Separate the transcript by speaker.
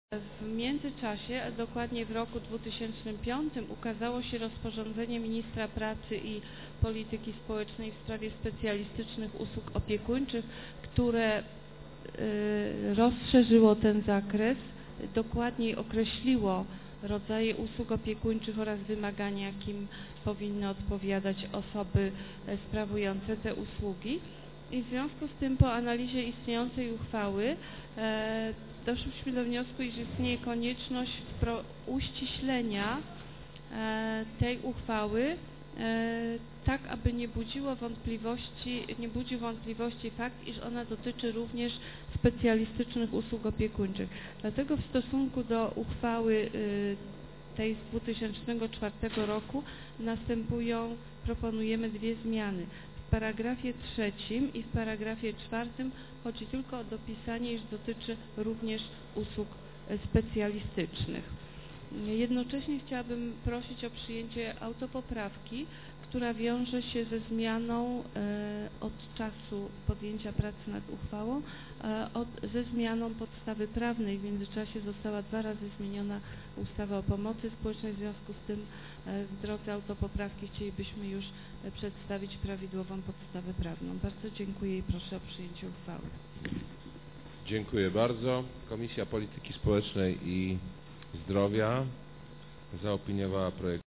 Speaker 1: W międzyczasie, a dokładnie w roku 2005, ukazało się rozporządzenie Ministra Pracy i Polityki Społecznej w sprawie specjalistycznych usług opiekuńczych, które rozszerzyło ten zakres, dokładniej określiło rodzaje usług opiekuńczych oraz wymagania, jakim powinny odpowiadać osoby sprawujące te usługi. I w związku z tym po analizie istniejącej uchwały doszliśmy do wniosku, iż istnieje konieczność uściślenia tej uchwały, tak aby nie budził wątpliwości fakt, iż ona dotyczy również specjalistycznych usług opiekuńczych. Dlatego w stosunku do uchwały tej z 2004 roku proponujemy dwie zmiany. W paragrafie 3 i w paragrafie 4 chodzi tylko o dopisanie, iż dotyczy również usług specjalistycznych. Jednocześnie chciałabym prosić o przyjęcie autopoprawki, która wiąże się ze zmianą od czasu podjęcia pracy nad uchwałą, ze zmianą podstawy prawnej. W międzyczasie została 2 razy zmieniona ustawa o pomocy społecznej, w związku z tym w drodze autopoprawki chcielibyśmy już przedstawić prawidłową podstawę prawną. Bardzo dziękuję i proszę o przyjęcie uchwały.
Speaker 2: Dziękuję bardzo. Komisja Polityki Społecznej i Zdrowia zaopiniowała projekt